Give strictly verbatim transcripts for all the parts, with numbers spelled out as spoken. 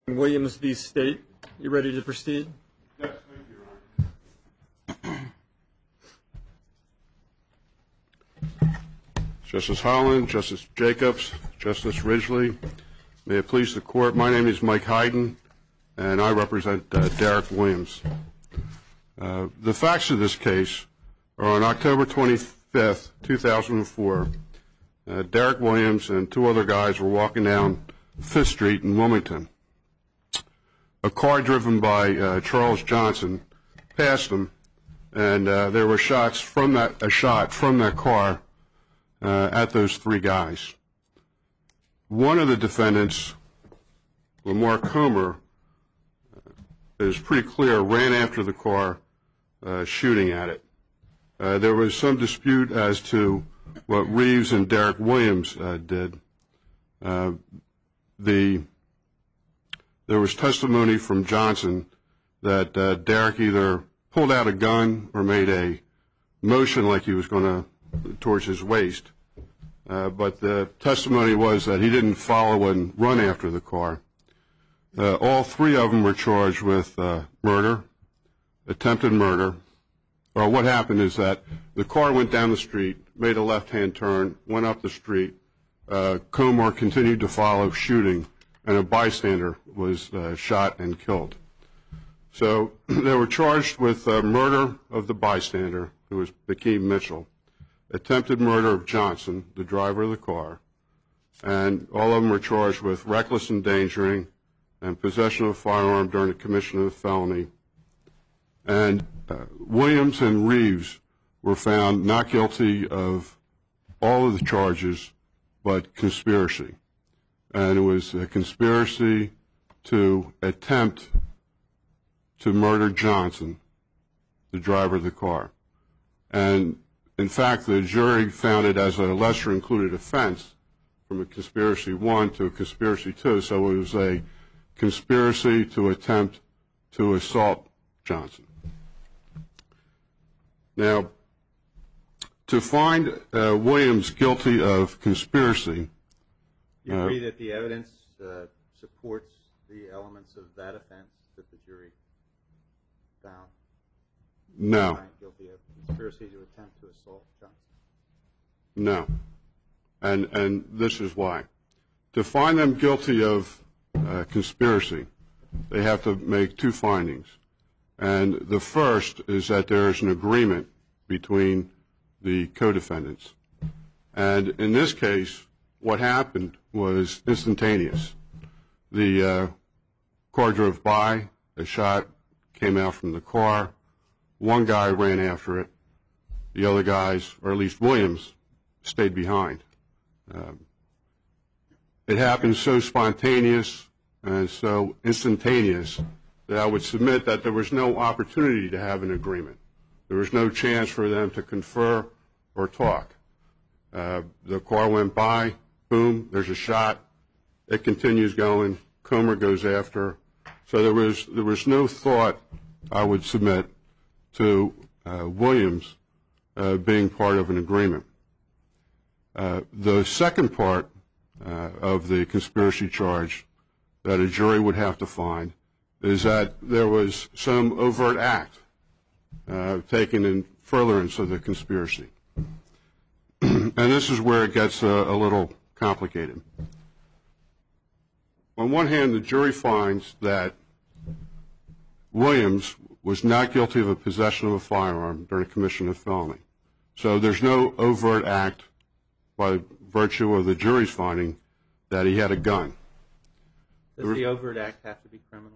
Williams v. State. You ready to proceed? Yes, thank you, Your Honor. Justice Holland, Justice Jacobs, Justice Ridgely, may it please the Court, my name is Mike Hayden, and I represent uh, Derek Williams. Uh, the facts of this case are on October twenty-fifth, two thousand four, uh, Derek Williams and two other guys were walking down Fifth Street in Wilmington. A car driven by uh, Charles Johnson passed them, and uh, there were shots from that a shot from that car uh, at those three guys. One of the defendants, Lamar Comer, uh, it is pretty clear, ran after the car, uh, shooting at it. Uh, there was some dispute as to what Reeves and Derek Williams uh, did. Uh, the There was testimony from Johnson that uh, Derek either pulled out a gun or made a motion like he was going to towards his waist. Uh, but the testimony was that he didn't follow and run after the car. Uh, all three of them were charged with uh, murder, attempted murder. Or what happened is that the car went down the street, made a left-hand turn, went up the street. Uh, Comer continued to follow, shooting, and a bystander was uh, shot and killed. So they were charged with uh, murder of the bystander, who was Bakeem Mitchell, attempted murder of Johnson, the driver of the car, and all of them were charged with reckless endangering and possession of a firearm during the commission of a felony. And uh, Williams and Reeves were found not guilty of all of the charges but conspiracy. And it was a conspiracy to attempt to murder Johnson, the driver of the car. And, in fact, the jury found it as a lesser-included offense from a conspiracy one to a conspiracy two, so it was a conspiracy to attempt to assault Johnson. Now, to find uh, Williams guilty of conspiracy, Do you agree that the evidence uh, supports the elements of that offense that the jury found? No. Guilty of conspiracy to attempt to assault Johnson? No. And and this is why. To find them guilty of uh, conspiracy, they have to make two findings. And the first is that there is an agreement between the co-defendants. And in this case, what happened was instantaneous. The uh, car drove by, a shot came out from the car, one guy ran after it, the other guys, or at least Williams, stayed behind. Um, it happened so spontaneous and so instantaneous that I would submit that there was no opportunity to have an agreement. There was no chance for them to confer or talk. Uh, the car went by, boom, there's a shot. It continues going. Comer goes after. So there was there was no thought, I would submit, to uh, Williams uh, being part of an agreement. Uh, the second part uh, of the conspiracy charge that a jury would have to find is that there was some overt act uh, taken in furtherance of the conspiracy. And this is where it gets a, a little complicated. On one hand, the jury finds that Williams was not guilty of a possession of a firearm during a commission of felony. So there's no overt act by virtue of the jury's finding that he had a gun. Does the overt act have to be criminal?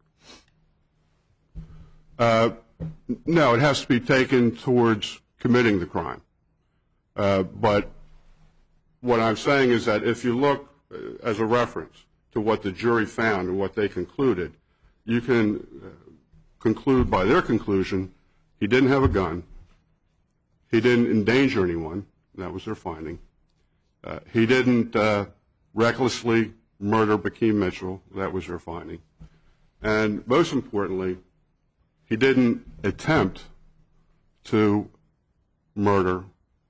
Uh, no, it has to be taken towards committing the crime. Uh, but what I'm saying is that if you look uh, as a reference to what the jury found and what they concluded, you can uh, conclude by their conclusion he didn't have a gun, he didn't endanger anyone, that was their finding, uh, he didn't uh, recklessly murder Bakeem Mitchell, that was their finding, and most importantly, he didn't attempt to murder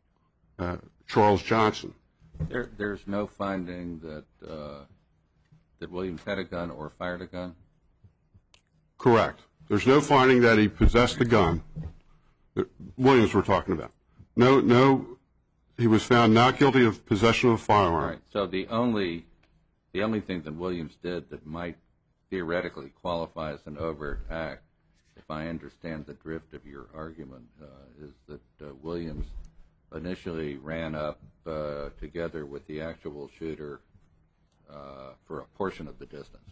uh, Charles Johnson. There, there's no finding that uh, that Williams had a gun or fired a gun? Correct. There's no finding that he possessed a gun. Williams we're talking about. No, no, he was found not guilty of possession of a firearm. All right. So the only, the only thing that Williams did that might theoretically qualify as an overt act, if I understand the drift of your argument, uh, is that uh, Williams initially ran up uh, together with the actual shooter uh, for a portion of the distance.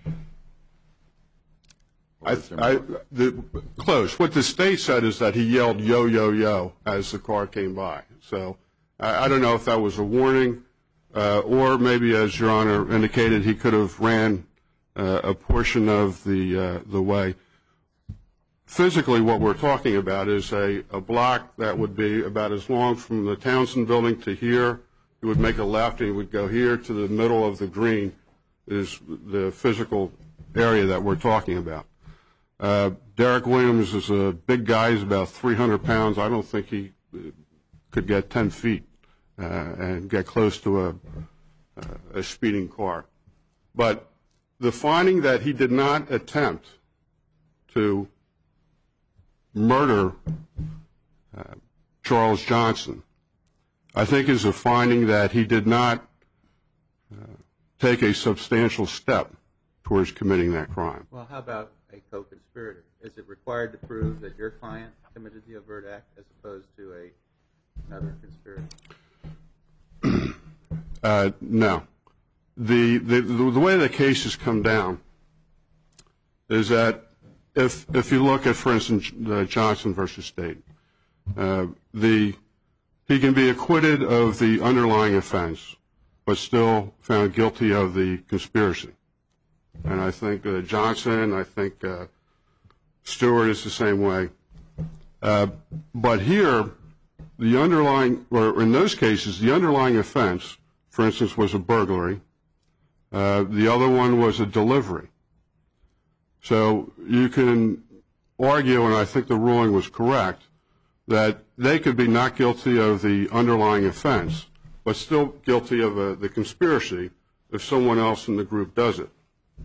I, I, the, close. What the state said is that he yelled "yo, yo, yo" as the car came by. So I, I don't know if that was a warning, uh, or maybe, as Your Honor indicated, he could have ran uh, a portion of the uh, the way. Physically, what we're talking about is a, a block that would be about as long from the Townsend building to here. He would make a left and he would go here to the middle of the green is the physical area that we're talking about. Uh, Derek Williams is a big guy. He's about three hundred pounds. I don't think he could get ten feet uh, and get close to a, a speeding car. But the finding that he did not attempt to murder uh, Charles Johnson, I think is a finding that he did not uh, take a substantial step towards committing that crime. Well, how about a co-conspirator? Is it required to prove that your client committed the overt act as opposed to a, another conspirator? uh, no. The, the the way the cases come down is that if if you look at, for instance, uh, Johnson versus State, uh, the he can be acquitted of the underlying offense, but still found guilty of the conspiracy. And I think uh, Johnson, I think uh, Stewart is the same way. Uh, but here, the underlying, or in those cases, the underlying offense, for instance, was a burglary. Uh, the other one was a delivery. So you can argue, and I think the ruling was correct, that they could be not guilty of the underlying offense, but still guilty of uh, the conspiracy if someone else in the group does it.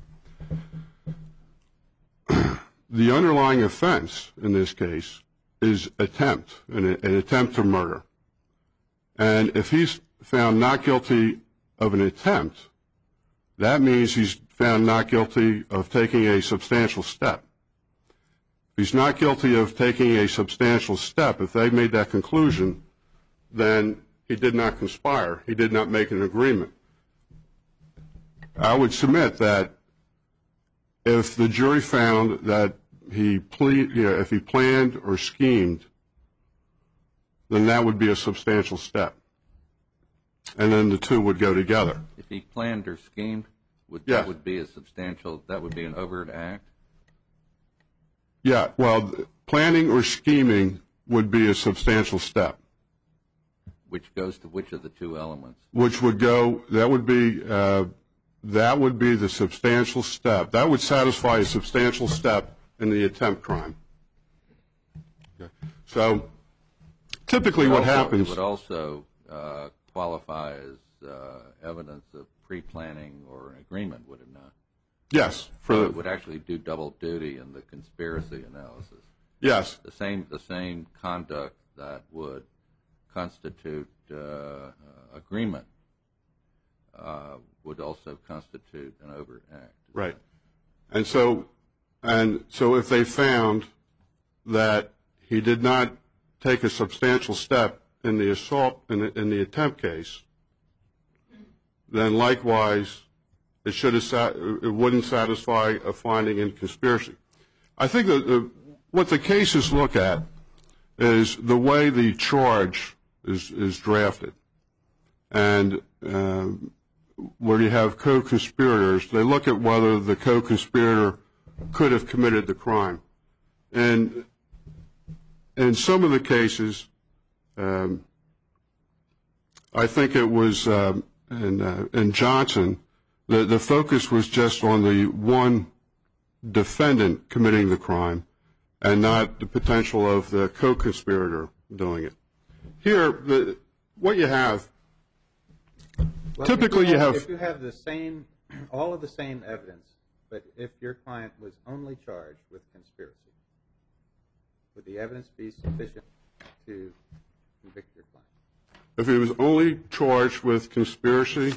The underlying offense in this case is attempt, an, an attempt to murder. And if he's found not guilty of an attempt, that means he's found not guilty of taking a substantial step. If he's not guilty of taking a substantial step, if they made that conclusion, then he did not conspire. He did not make an agreement. I would submit that if the jury found that he ple- you know, if he planned or schemed, then that would be a substantial step. And then the two would go together. If he planned or schemed, would, yes. that would be a substantial, that would be an overt act? Yeah, well, planning or scheming would be a substantial step. Which goes to which of the two elements? Which would go, that would be, uh, that would be the substantial step. That would satisfy a substantial step in the attempt crime. Okay. So typically what also, happens... It would also uh, qualify as uh, evidence of pre-planning or an agreement, would it not? Yes. For so it would actually do double duty in the conspiracy analysis. Yes. The same, the same conduct that would constitute uh, agreement uh, would also constitute an overt act. Right. And so, and so if they found that he did not take a substantial step in the assault, in the, in the attempt case, then likewise it should have, it wouldn't satisfy a finding in conspiracy. I think that the, what the cases look at is the way the charge is, is drafted. And um, where you have co-conspirators, they look at whether the co-conspirator could have committed the crime. And in some of the cases, um, I think it was um, in, uh, in Johnson, the, the focus was just on the one defendant committing the crime and not the potential of the co-conspirator doing it. Here, the, what you have, well, typically you have, you have... If you have the same all of the same evidence, but if your client was only charged with conspiracy, would the evidence be sufficient to convict your client? If he was only charged with conspiracy,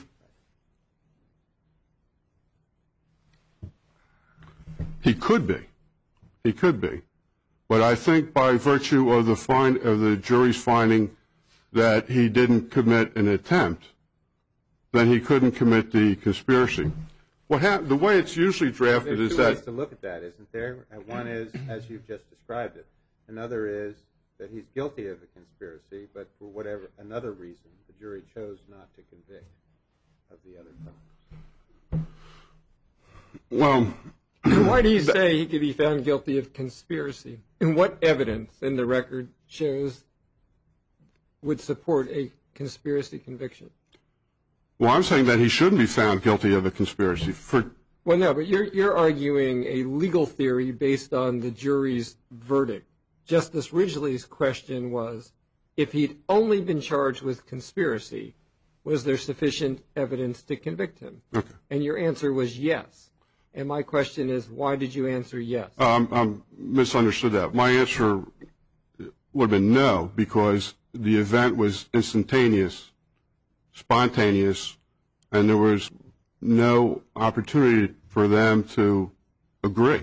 he could be. He could be. But I think by virtue of the find of the jury's finding that he didn't commit an attempt, then he couldn't commit the conspiracy. What hap- the way it's usually drafted There's is two that ways to look at that, isn't there? Uh, One is, as you've just described it. Another is that he's guilty of a conspiracy, but for whatever another reason, the jury chose not to convict of the other crimes. well, Why do you say he could be found guilty of conspiracy? And what evidence in the record shows would support a conspiracy conviction? well, I'm saying that he shouldn't be found guilty of a conspiracy. For Well, no, but you're you're arguing a legal theory based on the jury's verdict. Justice Ridgely's question was, if he'd only been charged with conspiracy, was there sufficient evidence to convict him? okay. And your answer was yes. And my question is, why did you answer yes? Um, I misunderstood that. My answer would have been no, because the event was instantaneous, spontaneous, and there was no opportunity for them to agree.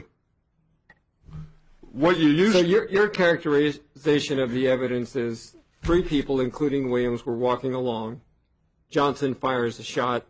What you use So your your characterization of the evidence is three people, including Williams, were walking along. Johnson fires a shot,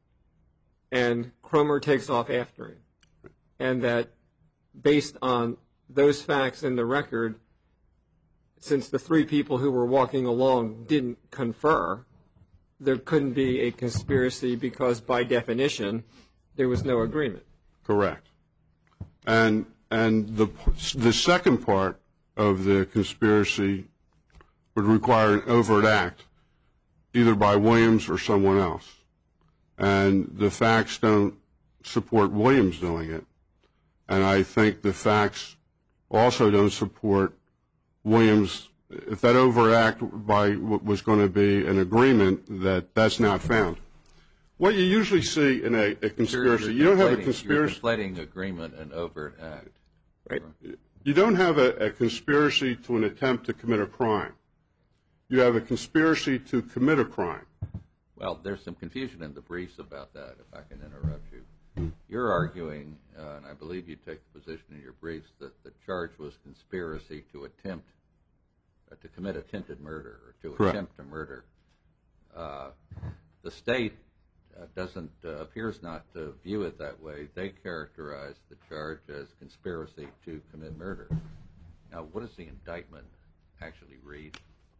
and Cromer takes off after him. And that based on those facts in the record, since the three people who were walking along didn't confer, there couldn't be a conspiracy because, by definition, there was no agreement. correct. And and the the second part of the conspiracy would require an overt act, either by Williams or someone else. And the facts don't support Williams doing it. And I think the facts also don't support Williams. If that overt act by was going to be an agreement, that that's not found. What you usually see in a, a conspiracy, You're- you you're don't have a conflating- conspiracy. You're conflating agreement and overt act. Right. You don't have a, a conspiracy to an attempt to commit a crime. You have a conspiracy to commit a crime. Well, there's some confusion in the briefs about that, if I can interrupt you. You're arguing, uh, and I believe you take the position in your briefs, that the charge was conspiracy to attempt, uh, to commit attempted murder or to Correct. attempt to murder. Uh, the state uh, doesn't, uh, appears not to view it that way. They characterize the charge as conspiracy to commit murder. Now, what does the indictment actually read?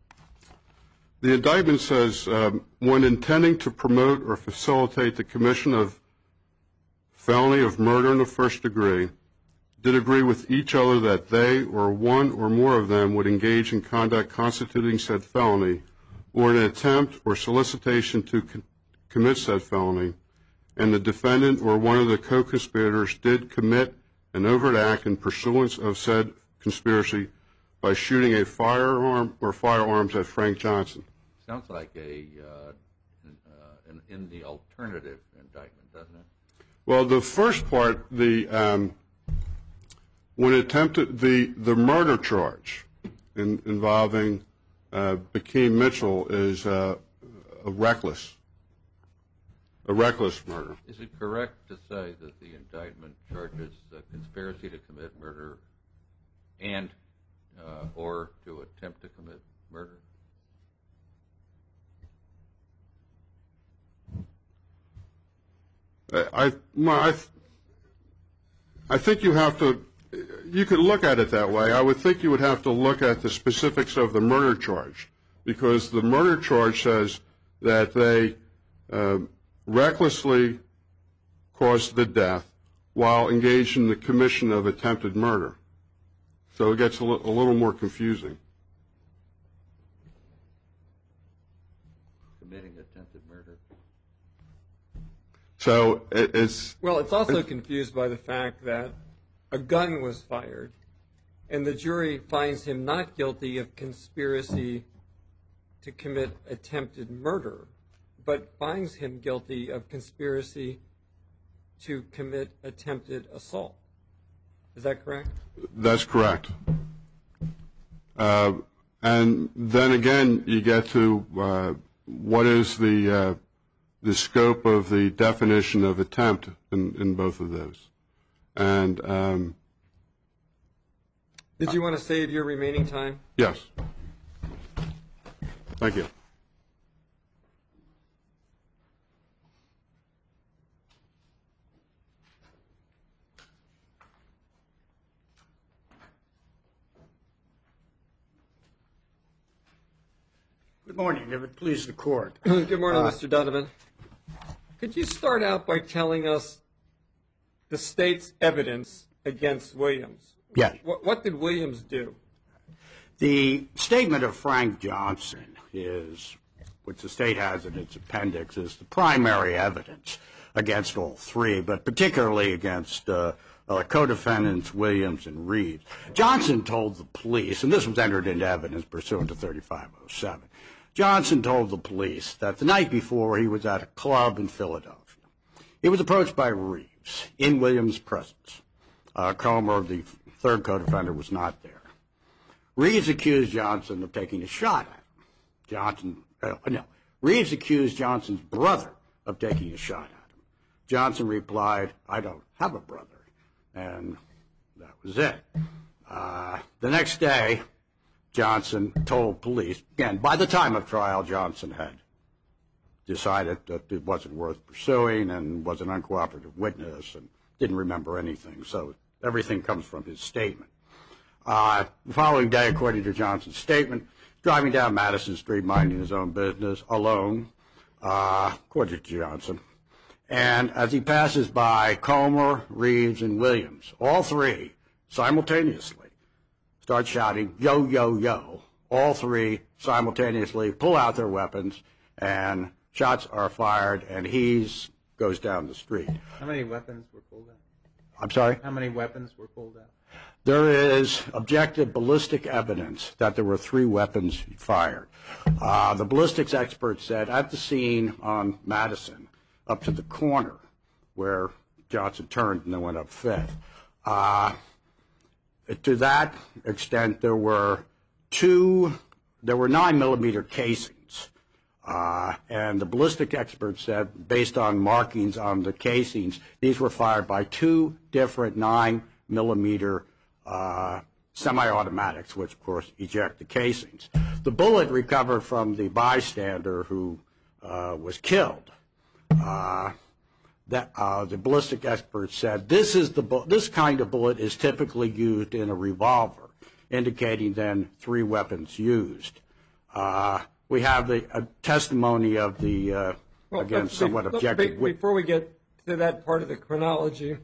The indictment says, um, when intending to promote or facilitate the commission of felony of murder in the first degree, did agree with each other that they or one or more of them would engage in conduct constituting said felony, or an attempt or solicitation to co- commit said felony, and the defendant or one of the co-conspirators did commit an overt act in pursuance of said conspiracy by shooting a firearm or firearms at Frank Johnson. Sounds like a uh, in, uh, in, in the alternative indictment, doesn't it? Well, the first part, the um, when attempted the the murder charge in, involving uh, Bakeem Mitchell is uh, a reckless, a reckless murder. Is it correct to say that the indictment charges uh, conspiracy to commit murder and uh, or to attempt to commit murder? I, well, I, I think you have to, you could look at it that way. I would think you would have to look at the specifics of the murder charge, because the murder charge says that they uh, recklessly caused the death while engaged in the commission of attempted murder. So it gets a, li- a little more confusing. Committing attempted murder. So it, it's Well, it's also confused by the fact that a gun was fired, and the jury finds him not guilty of conspiracy to commit attempted murder, but finds him guilty of conspiracy to commit attempted assault. Is that correct? That's correct. Uh, and then again, you get to uh, what is the uh, the scope of the definition of attempt in, in both of those. And um, did you want to save your remaining time? yes. Thank you. Good morning. If it please the court. Good morning, Uh, Mister Donovan. Could you start out by telling us the state's evidence against Williams? Yes. What, what did Williams do? The statement of Frank Johnson is, which the state has in its appendix, is the primary evidence against all three, but particularly against uh, uh, co-defendants Williams and Reeves. Johnson told the police, and this was entered into evidence pursuant to thirty-five oh seven, Johnson told the police that the night before he was at a club in Philadelphia. He was approached by Reeves in Williams' presence. Uh, Comer, the third co-defendant, was not there. Reeves accused Johnson of taking a shot at him. Johnson, uh, no, Reeves accused Johnson's brother of taking a shot at him. Johnson replied, "I don't have a brother," and that was it. Uh, the next day, Johnson told police, again, by the time of trial, Johnson had decided that it wasn't worth pursuing and was an uncooperative witness and didn't remember anything. So everything comes from his statement. Uh, the following day, according to Johnson's statement, driving down Madison Street, minding his own business, alone, uh, according to Johnson. And as he passes by Comer, Reeves, and Williams, all three simultaneously start shouting, "Yo, yo, yo." All three simultaneously pull out their weapons, and shots are fired, and he goes down the street. How many weapons were pulled out? I'm sorry? How many weapons were pulled out? There is objective ballistic evidence that there were three weapons fired. Uh, the ballistics expert said at the scene on Madison, up to the corner where Johnson turned and then went up Fifth, uh, to that extent, there were two, there were nine millimeter casings. Uh, and the ballistic expert said, based on markings on the casings, these were fired by two different nine millimeter uh, semi-automatics, which of course eject the casings. The bullet recovered from the bystander who uh, was killed. Uh, that uh, the ballistic expert said this is the bu- this kind of bullet is typically used in a revolver, indicating then three weapons used. Uh, we have the uh, testimony of the uh, Well, again but be- somewhat look, objective. be- wit- Before we get to that part of the chronology,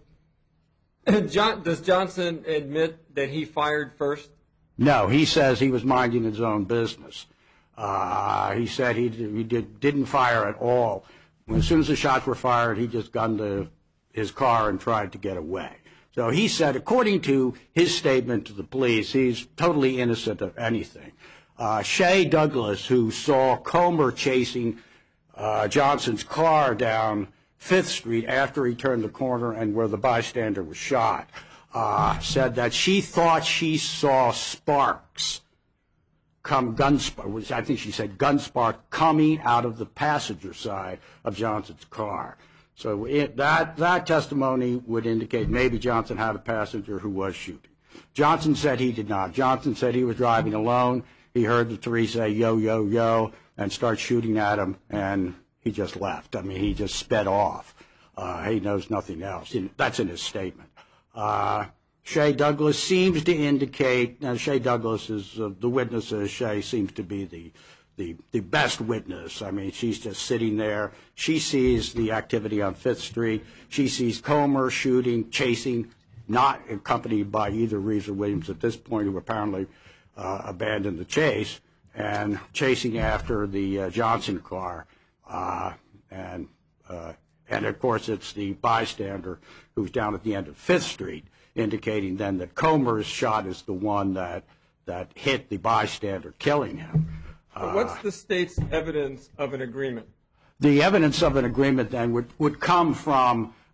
John, does Johnson admit that he fired first? No, he says he was minding his own business. Uh, he said he, did, he did, didn't fire at all. As soon as the shots were fired, he just gunned the, his car and tried to get away. So he said, according to his statement to the police, he's totally innocent of anything. Uh, Shay Douglas, who saw Comer chasing uh, Johnson's car down Fifth Street after he turned the corner and where the bystander was shot, uh, said that she thought she saw sparks come gunspark, I think she said gunspark coming out of the passenger side of Johnson's car. So it, that that testimony would indicate maybe Johnson had a passenger who was shooting. Johnson said he did not. Johnson said he was driving alone. He heard the three say yo, yo, yo, and start shooting at him, and he just left. I mean, he just sped off. Uh, he knows nothing else. That's in his statement. Uh, Shay Douglas seems to indicate, now Shay Douglas is uh, the witnesses, Shay seems to be the, the the best witness. I mean, she's just sitting there. She sees the activity on Fifth Street. She sees Comer shooting, chasing, not accompanied by either Reeves or Williams at this point, who apparently uh, abandoned the chase, and chasing after the uh, Johnson car. Uh, and, uh, and, of course, it's the bystander who's down at the end of Fifth Street, indicating then that Comer's shot is the one that that hit the bystander, killing him. Uh, What's the state's evidence of an agreement? The evidence of an agreement then would, would come from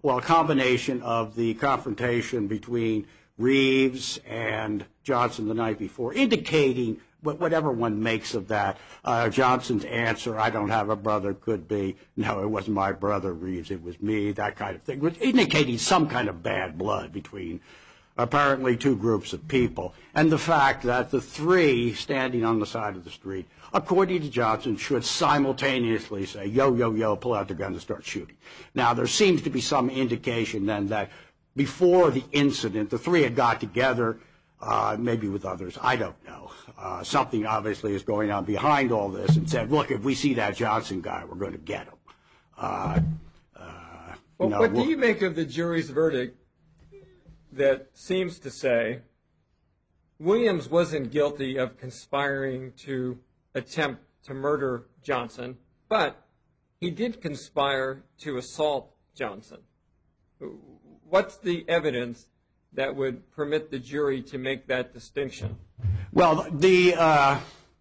well, a combination of the confrontation between Reeves and Johnson the night before, indicating whatever one makes of that. Uh, Johnson's answer, I don't have a brother, could be, no, it wasn't my brother, Reeves, it was me, that kind of thing, was indicating some kind of bad blood between apparently two groups of people. And the fact that the three standing on the side of the street, according to Johnson, should simultaneously say, yo, yo, yo, pull out the gun and start shooting. Now, there seems to be some indication then that before the incident, the three had got together, uh, maybe with others, I don't know. Uh, something obviously is going on behind all this, and said, look, if we see that Johnson guy, we're going to get him. Uh, uh, well, no, what do we'll- you make of the jury's verdict that seems to say Williams wasn't guilty of conspiring to attempt to murder Johnson, but he did conspire to assault Johnson? What's the evidence that would permit the jury to make that distinction? Well, the uh,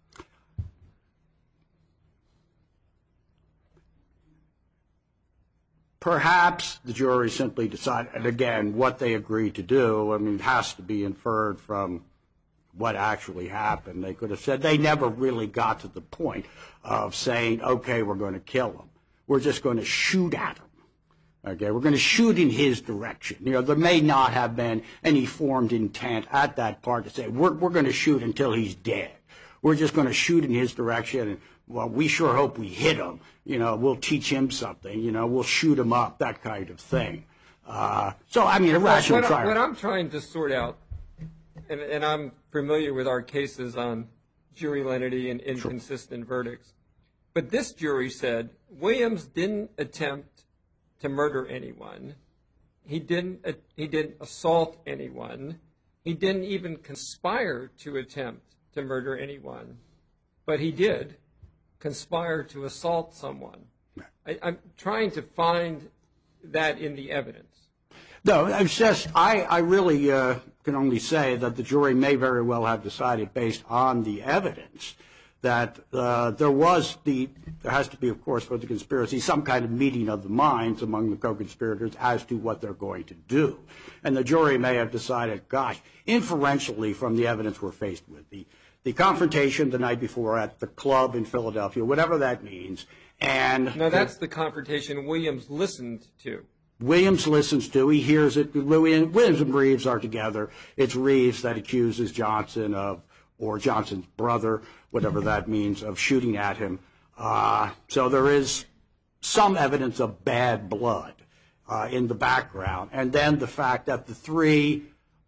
perhaps the jury simply decided, and again, what they agreed to do, I mean, has to be inferred from what actually happened. They could have said they never really got to the point of saying, okay, we're going to kill him. We're just going to shoot at him. Okay, we're going to shoot in his direction. You know, there may not have been any formed intent at that part to say, we're, we're going to shoot until he's dead. We're just going to shoot in his direction, and, well, we sure hope we hit him. You know, we'll teach him something. You know, we'll shoot him up, that kind of thing. Uh, so, I mean, a rational what, trial. what I'm trying to sort out, and, and I'm familiar with our cases on jury lenity and inconsistent verdicts, but this jury said Williams didn't attempt to murder anyone. He didn't, uh, he didn't assault anyone. He didn't even conspire to attempt to murder anyone. But he did conspire to assault someone. I, I'm trying to find that in the evidence. No, it's just, I, I really uh, can only say that the jury may very well have decided, based on the evidence, that uh, there was the, there has to be, of course, for the conspiracy, some kind of meeting of the minds among the co-conspirators as to what they're going to do. And the jury may have decided, gosh, inferentially from the evidence we're faced with, the, the confrontation the night before at the club in Philadelphia, whatever that means, and... No, that's the confrontation Williams listened to. Williams listens to, he hears it, Williams and Reeves are together. It's Reeves that accuses Johnson of, or Johnson's brother, whatever that means, of shooting at him. Uh, so there is some evidence of bad blood uh, in the background. And then the fact that the three,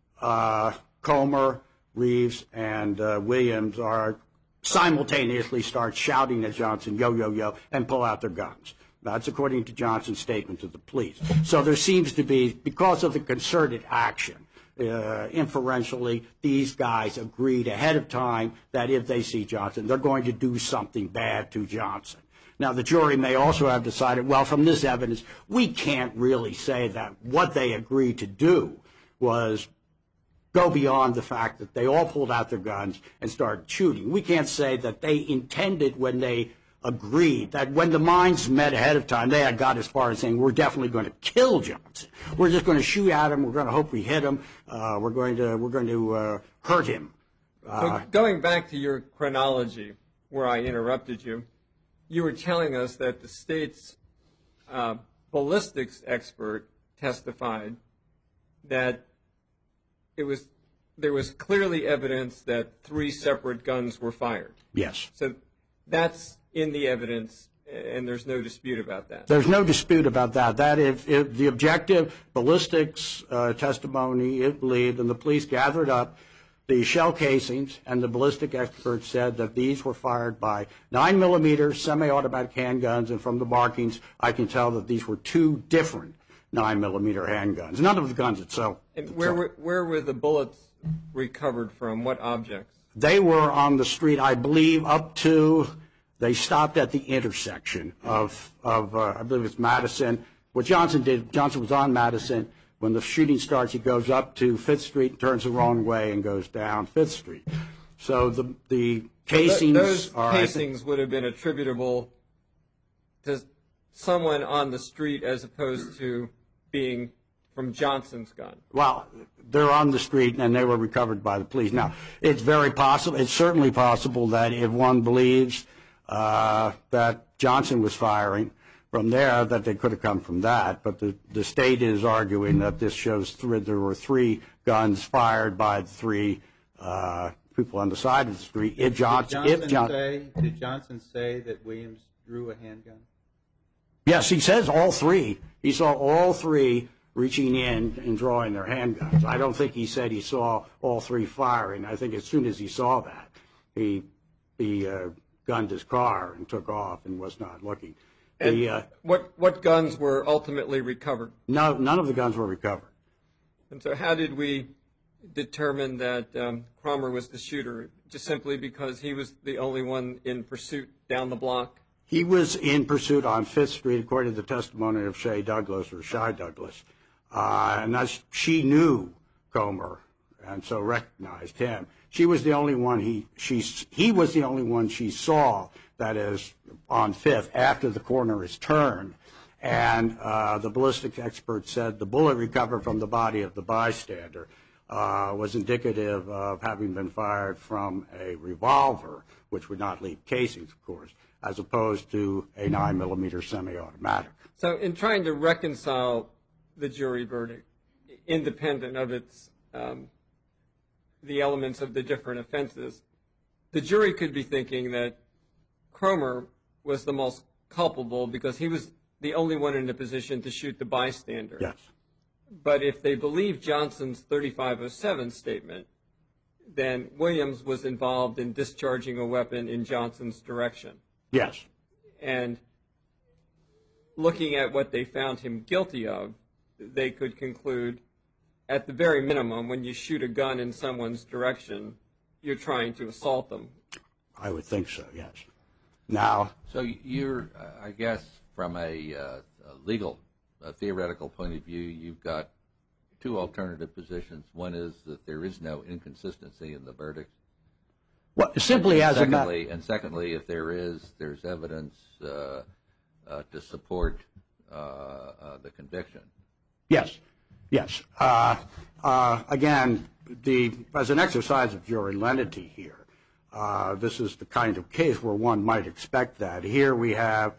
uh, Comer, Reeves, and uh, Williams, are simultaneously start shouting at Johnson, yo, yo, yo, and pull out their guns. That's according to Johnson's statement to the police. So there seems to be, because of the concerted action, Uh, inferentially, these guys agreed ahead of time that if they see Johnson, they're going to do something bad to Johnson. Now, the jury may also have decided, well, from this evidence, we can't really say that what they agreed to do was go beyond the fact that they all pulled out their guns and started shooting. We can't say that they intended when they agreed, that when the minds met ahead of time, they had got as far as saying, we're definitely going to kill Johnson. We're just going to shoot at him. We're going to hope we hit him. Uh, we're going to we're going to uh, hurt him. Uh, so going back to your chronology, where I interrupted you, you were telling us that the state's uh, ballistics expert testified that it was there was clearly evidence that three separate guns were fired. yes. So that's in the evidence, and there's no dispute about that. There's no dispute about that. That if, if the objective ballistics uh, testimony, it believed, and the police gathered up the shell casings, and the ballistic expert said that these were fired by nine millimeter semi-automatic handguns, and from the markings, I can tell that these were two different nine millimeter handguns. None of the guns itself. And where were, where were the bullets recovered from? What objects? They were on the street, I believe, up to, they stopped at the intersection of, of uh, I believe it's Madison. What Johnson did, Johnson was on Madison. When the shooting starts, he goes up to Fifth Street, turns the wrong way, and goes down Fifth Street. So the the casings Those are... casings would have been attributable to someone on the street as opposed to being from Johnson's gun. Well, they're on the street and they were recovered by the police. Now, it's very possible, it's certainly possible that if one believes uh, that Johnson was firing from there, that they could have come from that. But the, the state is arguing that this shows th- there were three guns fired by the three uh, people on the side of the street. If Johnson, did Johnson, if John- say, did Johnson say that Williams drew a handgun? Yes, he says all three. He saw all three reaching in and drawing their handguns. I don't think he said he saw all three firing. I think as soon as he saw that, he he uh, gunned his car and took off and was not looking. And the, uh, what what guns were ultimately recovered? no, none of the guns were recovered. And so how did we determine that um, Cromer was the shooter? Just simply because he was the only one in pursuit down the block? He was in pursuit on Fifth Street, according to the testimony of Shay Douglas, or Shy Douglas. Uh, and that's, she knew Comer, and so recognized him. She was the only one he, she, he was the only one she saw, that is, on Fifth, after the corner is turned. And uh, the ballistics expert said the bullet recovered from the body of the bystander uh, was indicative of having been fired from a revolver, which would not leave casings, of course, as opposed to a nine millimeter semi-automatic. So in trying to reconcile the jury verdict, independent of its um, the elements of the different offenses, the jury could be thinking that Cromer was the most culpable because he was the only one in a position to shoot the bystander. Yes. But if they believe Johnson's thirty-five oh seven statement, then Williams was involved in discharging a weapon in Johnson's direction. Yes. And looking at what they found him guilty of, they could conclude, at the very minimum, when you shoot a gun in someone's direction, you're trying to assault them. I would think so, yes. Now, So you're, uh, I guess, from a, uh, a legal, a theoretical point of view, you've got two alternative positions. One is that there is no inconsistency in the verdict. well, simply as a matter. Secondly, and secondly, if there is, there's evidence uh, uh, to support uh, uh, the conviction. Yes, yes. Uh, uh, again, the as an exercise of jury lenity here, uh, this is the kind of case where one might expect that. Here we have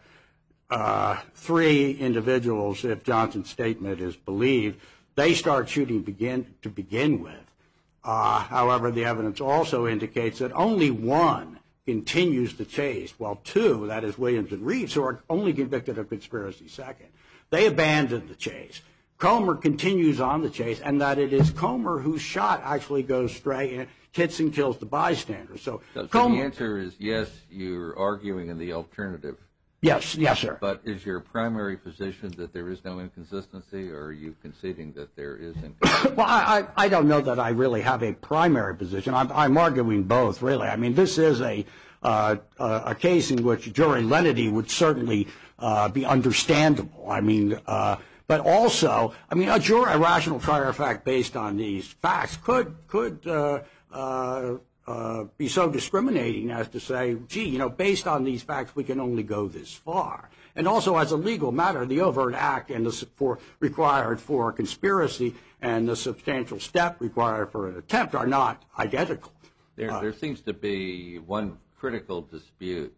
uh, three individuals, if Johnson's statement is believed, they start shooting begin to begin with. Uh, however, the evidence also indicates that only one continues the chase, while two, that is Williams and Reeves, who are only convicted of conspiracy second, they abandon the chase. Comer continues on the chase, and that it is Comer whose shot actually goes straight and hits and kills the bystander. So, So, so Comer, the answer is yes, you're arguing in the alternative. yes, yes, sir. But is your primary position that there is no inconsistency, or are you conceding that there is inconsistency? Well, I, I I don't know that I really have a primary position. I'm, I'm arguing both, really. I mean, this is a uh, a, a case in which jury lenity would certainly uh, be understandable. I mean, uh, but also, I mean, a jury, a rational trier of fact based on these facts could could uh, uh, uh, be so discriminating as to say, gee, you know, based on these facts, we can only go this far. And also, as a legal matter, the overt act and the for required for a conspiracy and the substantial step required for an attempt are not identical. There, there seems to be one critical dispute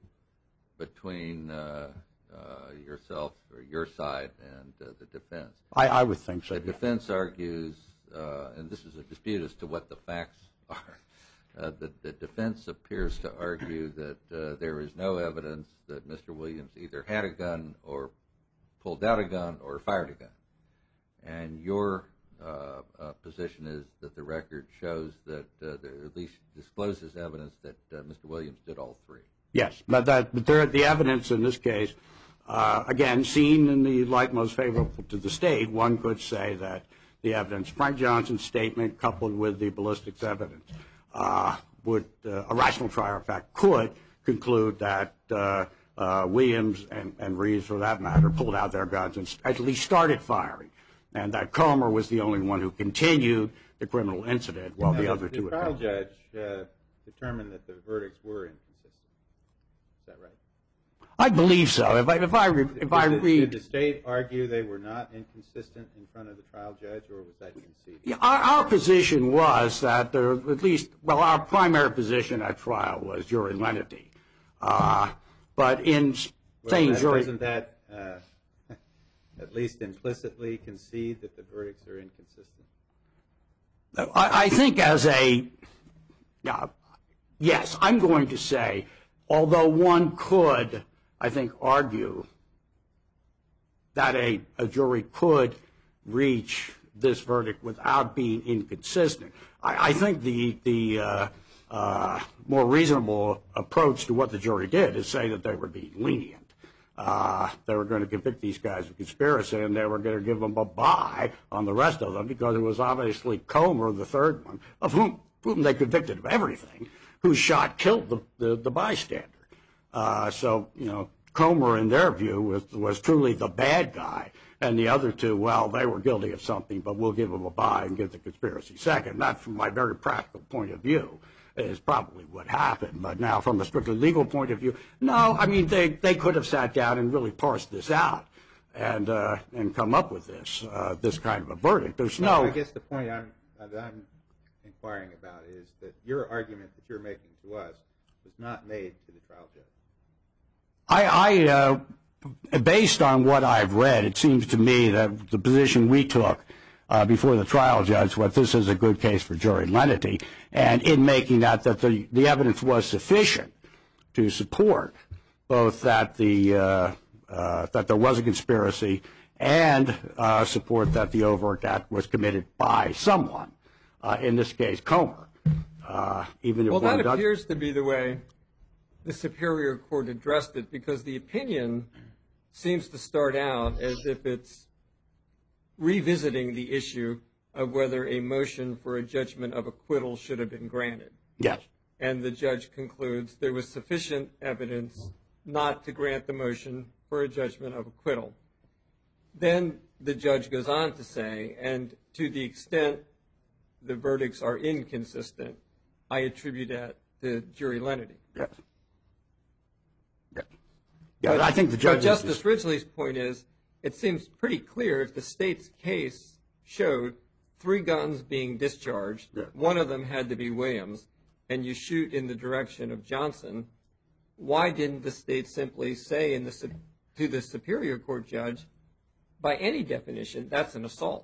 between uh, uh, yourself or your side and uh, the defense. I, I would think so. The defense argues, uh, and this is a dispute as to what the facts are. Uh, the, the defense appears to argue that uh, there is no evidence that Mister Williams either had a gun or pulled out a gun or fired a gun. And your uh, uh, position is that the record shows that uh, there at least discloses evidence that uh, Mister Williams did all three. Yes, but that but there, the evidence in this case, uh, again, seen in the light most favorable to the state, one could say that the evidence, Frank Johnson's statement coupled with the ballistics evidence, uh, would uh, a rational trier of fact could conclude that uh, uh, Williams and, and Reeves, for that matter, pulled out their guns and at least started firing, and that Comer was the only one who continued the criminal incident while the Now, other two The trial attempted. judge uh, determined that the verdicts were inconsistent. Is that right? I believe so. If I if I re- if I Did the, read, did the state argue they were not inconsistent in front of the trial judge, or was that conceded? yeah, our, our position was that there, at least, well, our primary position at trial was jury lenity. Uh, but in Well, saying that, jury, doesn't that uh, at least implicitly concede that the verdicts are inconsistent? I, I think as a, yeah, yes, I'm going to say, although one could, I think, argue that a, a jury could reach this verdict without being inconsistent, I, I think the, the uh, uh, more reasonable approach to what the jury did is say that they were being lenient. Uh, they were going to convict these guys of conspiracy, and they were going to give them a bye on the rest of them because it was obviously Comer, the third one, of whom, whom they convicted of everything, whose shot killed the, the, the bystander. Uh, so, you know, Comer, in their view, was, was truly the bad guy, and the other two, well, they were guilty of something, but we'll give them a bye and give the conspiracy second. That, from my very practical point of view, is probably what happened. But now, from a strictly legal point of view, no, I mean, they, they could have sat down and really parsed this out and uh, and come up with this uh, this kind of a verdict. There's no. Well, I guess the point I'm that I'm inquiring about is that your argument that you're making to us was not made to the trial judge. I, I uh, based on what I've read, it seems to me that the position we took uh, before the trial judge was this is a good case for jury lenity, and in making that, that the, the evidence was sufficient to support both that the uh, uh, that there was a conspiracy and uh, support that the overt act was committed by someone, uh, in this case Comer. Uh, even if Well, one that does, appears to be the way the Superior Court addressed it, because the opinion seems to start out as if it's revisiting the issue of whether a motion for a judgment of acquittal should have been granted. yes. And the judge concludes there was sufficient evidence not to grant the motion for a judgment of acquittal. Then the judge goes on to say, and to the extent the verdicts are inconsistent, I attribute that to jury lenity. Yes. Yes. Yeah, I think the judge. But Justice Ridgely's point is, it seems pretty clear if the state's case showed three guns being discharged, Yeah. one of them had to be Williams, and you shoot in the direction of Johnson, why didn't the state simply say in the, to the Superior Court judge, by any definition, that's an assault?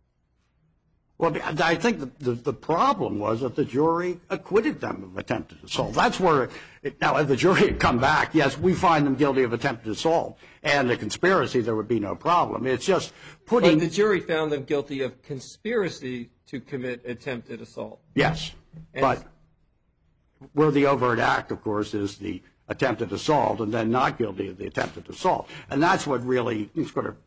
Well, I think the, the, the problem was that the jury acquitted them of attempted assault. That's where, it, now if the jury had come back, yes, we find them guilty of attempted assault and the conspiracy, there would be no problem. It's just putting. But the jury found them guilty of conspiracy to commit attempted assault. Yes, And- but where the overt act, of course, is the attempted assault and then not guilty of the attempted assault. And that's what really is going to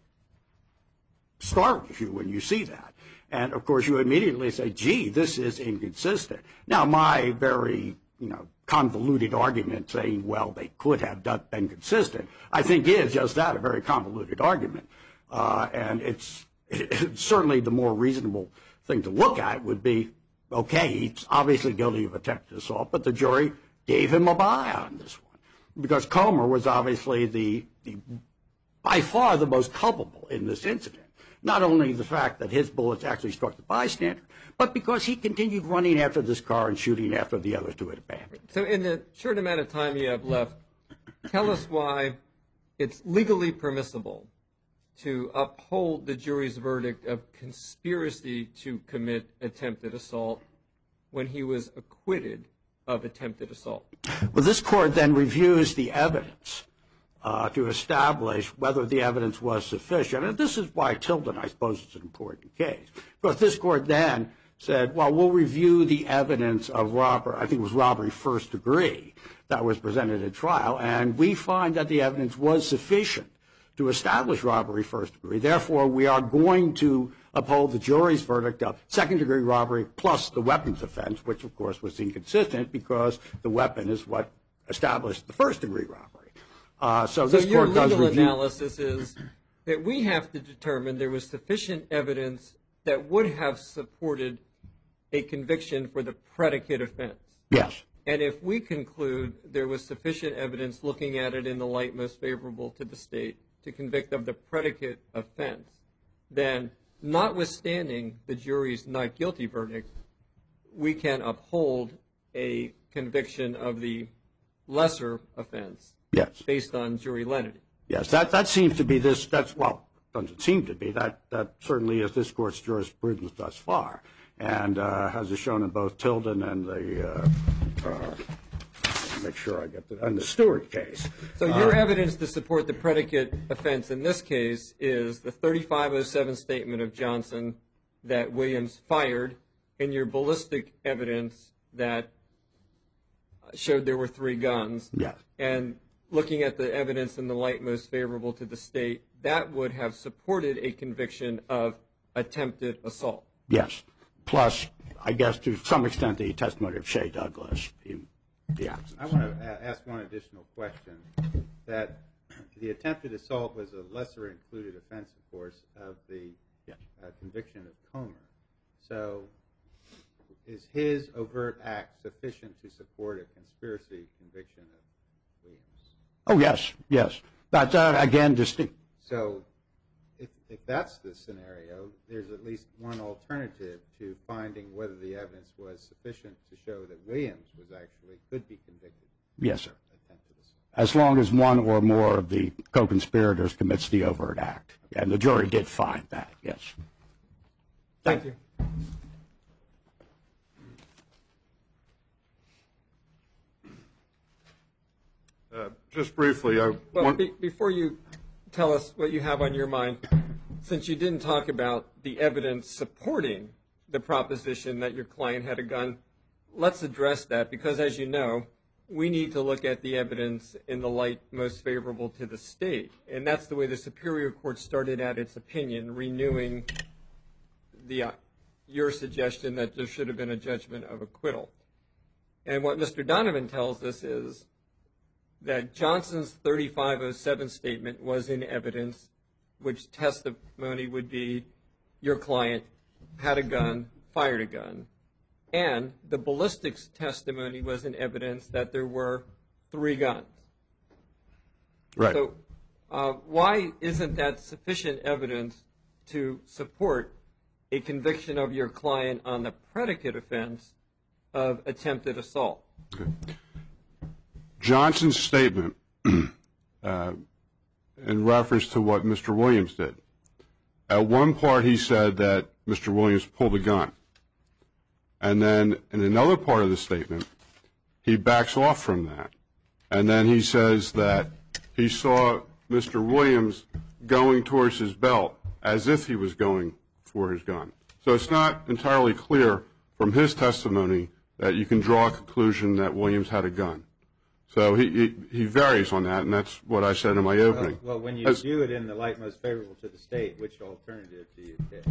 startles you when you see that. And, of course, you immediately say, gee, this is inconsistent. Now, my very, you know, convoluted argument saying, well, they could have done, been consistent, I think is just that, a very convoluted argument. Uh, and it's, it's certainly the more reasonable thing to look at would be, okay, he's obviously guilty of attempted assault, but the jury gave him a bye on this one. Because Comer was obviously the, the by far the most culpable in this incident. Not only the fact that his bullets actually struck the bystander, but because he continued running after this car and shooting after the other two had abandoned. So in the short amount of time you have left, tell us why it's legally permissible to uphold the jury's verdict of conspiracy to commit attempted assault when he was acquitted of attempted assault. Well, this court then reviews the evidence uh, to establish whether the evidence was sufficient. And this is why Tilden, I suppose, is an important case. Because this court then said, well, we'll review the evidence of robbery, I think it was robbery first degree, that was presented at trial, and we find that the evidence was sufficient to establish robbery first degree. Therefore, we are going to uphold the jury's verdict of second degree robbery plus the weapons offense, which of course was inconsistent because the weapon is what established the first degree robbery. Uh, so, So this your court does legal review. analysis is that we have to determine there was sufficient evidence that would have supported a conviction for the predicate offense. Yes. And if we conclude there was sufficient evidence looking at it in the light most favorable to the state to convict of the predicate offense, then notwithstanding the jury's not guilty verdict, we can uphold a conviction of the lesser offense Yes. based on jury lenity. Yes, that, that seems to be this, that's, well, doesn't seem to be, that, that certainly is this court's jurisprudence thus far, and uh, as is shown in both Tilden and the, uh, uh, make sure I get the, and the Stewart case. So your uh, evidence to support the predicate offense in this case is the thirty-five oh seven statement of Johnson that Williams fired, and your ballistic evidence that showed there were three guns. Yes. And looking at the evidence in the light most favorable to the state, that would have supported a conviction of attempted assault. Yes. Plus, I guess to some extent, the testimony of Shea Douglas. The, the I want to ask one additional question. That the attempted assault was a lesser included offense, of course, of the yes. uh, conviction of Comer. So is his overt act sufficient to support a conspiracy conviction of Williams? Oh, yes, yes. That's, uh, again, distinct. So if, if that's the scenario, there's at least one alternative to finding whether the evidence was sufficient to show that Williams was actually, could be convicted. Yes, sir. Of attempted assault. As long as one or more of the co-conspirators commits the overt act. And the jury did find that, yes. Thank you. Uh, just briefly, I Well, want, be, before you tell us what you have on your mind, since you didn't talk about the evidence supporting the proposition that your client had a gun, let's address that, because as you know, we need to look at the evidence in the light most favorable to the state. And that's the way the Superior Court started out its opinion, renewing the uh, your suggestion that there should have been a judgment of acquittal. And what Mister Donovan tells us is that Johnson's thirty-five oh seven statement was in evidence, which testimony would be your client had a gun, fired a gun, and the ballistics testimony was in evidence that there were three guns. right. So uh, why isn't that sufficient evidence to support a conviction of your client on the predicate offense of attempted assault? Okay. Johnson's statement uh, in reference to what Mister Williams did. At one part he said that Mister Williams pulled a gun. And then in another part of the statement, he backs off from that. And then he says that he saw Mister Williams going towards his belt as if he was going for his gun. So it's not entirely clear from his testimony that you can draw a conclusion that Williams had a gun. So he, he, he varies on that, and that's what I said in my opening. Well, well when you As, view it in the light most favorable to the state, which alternative do you pick?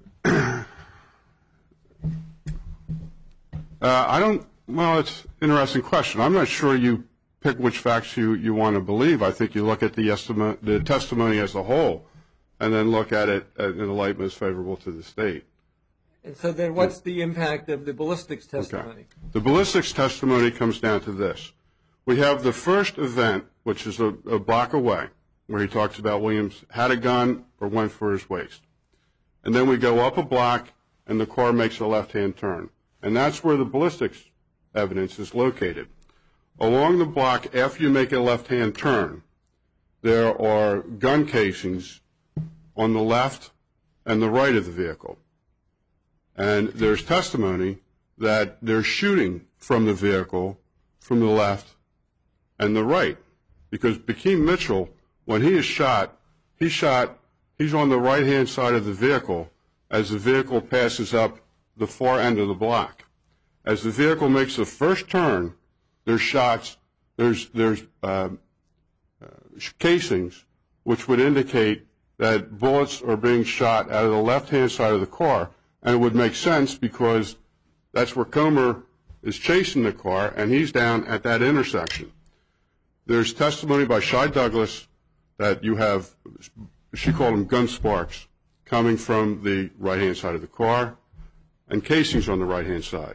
Uh, I don't, well, it's an interesting question. I'm not sure you pick which facts you, you want to believe. I think you look at the, estimate, the testimony as a whole and then look at it in the light most favorable to the state. And so then what's the impact of the ballistics testimony? Okay. The ballistics testimony comes down to this. We have the first event, which is a, a block away, where he talks about Williams had a gun or went for his waist. And then we go up a block, and the car makes a left-hand turn. And that's where the ballistics evidence is located. Along the block, after you make a left-hand turn, there are gun casings on the left and the right of the vehicle. And there's testimony that they're shooting from the vehicle from the left and the right. Because Bakeem Mitchell, when he is shot, he shot, he's on the right-hand side of the vehicle as the vehicle passes up the far end of the block. As the vehicle makes the first turn, there's shots, there's, there's uh, uh, casings which would indicate that bullets are being shot out of the left-hand side of the car. And it would make sense because that's where Comer is chasing the car, and he's down at that intersection. There's testimony by Shai Douglas that you have, she called them gun sparks, coming from the right-hand side of the car, and casings on the right-hand side.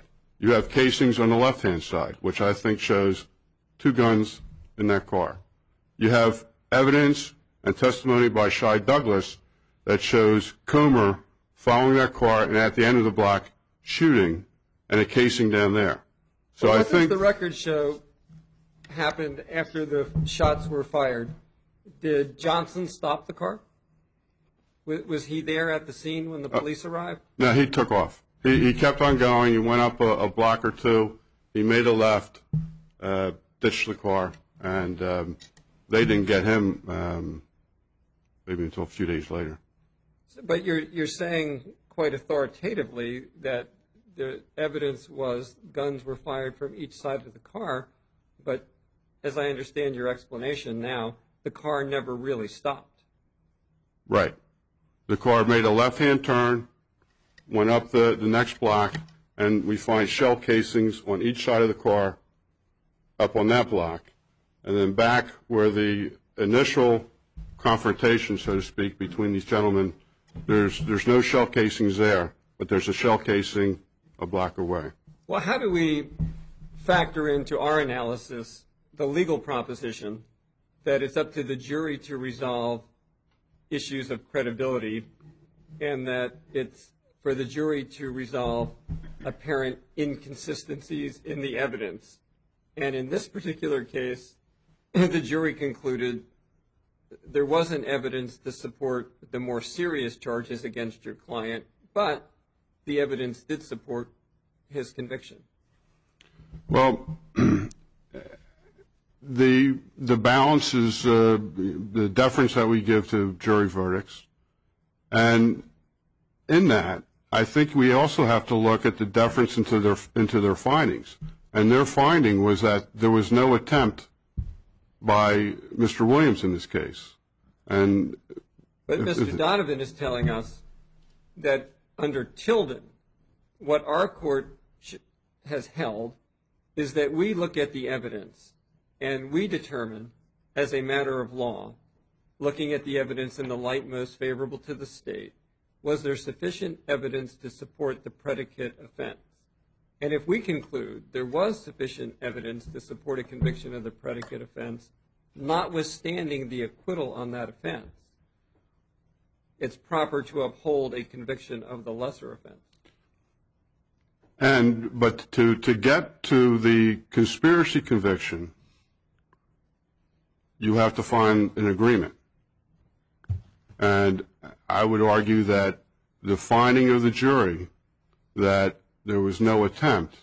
You have casings on the left-hand side, which I think shows two guns in that car. You have evidence and testimony by Shai Douglas that shows Comer following that car and at the end of the block shooting and a casing down there. So well, I what think does the record show happened after the shots were fired? Did Johnson stop the car? Was he there at the scene when the police uh, arrived? No, he took off. He, he kept on going. He went up a, a block or two. He made a left, uh, ditched the car, and um, they didn't get him um, maybe until a few days later. But you're you're saying quite authoritatively that the evidence was guns were fired from each side of the car, but as I understand your explanation now, the car never really stopped. Right. The car made a left-hand turn, went up the, the next block, and we find shell casings on each side of the car up on that block. And then back where the initial confrontation, so to speak, between these gentlemen, there's there's no shell casings there, but there's a shell casing a block away. Well, how do we factor into our analysis the legal proposition that it's up to the jury to resolve issues of credibility, and that it's for the jury to resolve apparent inconsistencies in the evidence? And in this particular case, the jury concluded there wasn't evidence to support the more serious charges against your client, but the evidence did support his conviction. Well, the the balance is uh, the deference that we give to jury verdicts, and in that, I think we also have to look at the deference into their into their findings. And their finding was that there was no attempt by Mister Williams in this case. And but if, Mister If, Donovan is telling us that under Tilden, what our court sh- has held is that we look at the evidence and we determine, as a matter of law, looking at the evidence in the light most favorable to the state, was there sufficient evidence to support the predicate offense? And if we conclude there was sufficient evidence to support a conviction of the predicate offense, notwithstanding the acquittal on that offense, it's proper to uphold a conviction of the lesser offense. And but to to get to the conspiracy conviction, you have to find an agreement. And I would argue that the finding of the jury that there was no attempt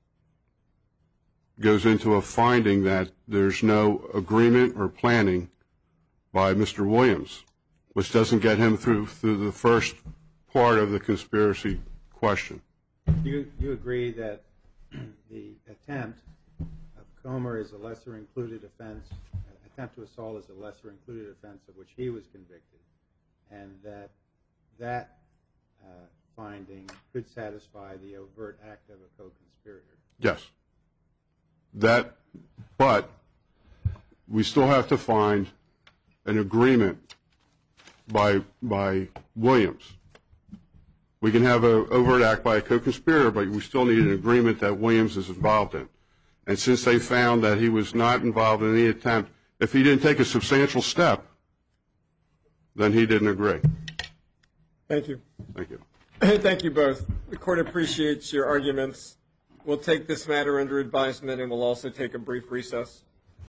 goes into a finding that there's no agreement or planning by Mister Williams, which doesn't get him through through the first part of the conspiracy question. You you agree that the attempt of Comer is a lesser included offense, attempt to assault is a lesser included offense of which he was convicted, and that that uh, finding could satisfy the overt act of a co-conspirator? Yes. That, but we still have to find an agreement by by Williams. We can have an overt act by a co-conspirator, but we still need an agreement that Williams is involved in. And since they found that he was not involved in any attempt, if he didn't take a substantial step, then he didn't agree. Thank you. Thank you. Thank you both. The court appreciates your arguments. We'll take this matter under advisement, and we'll also take a brief recess.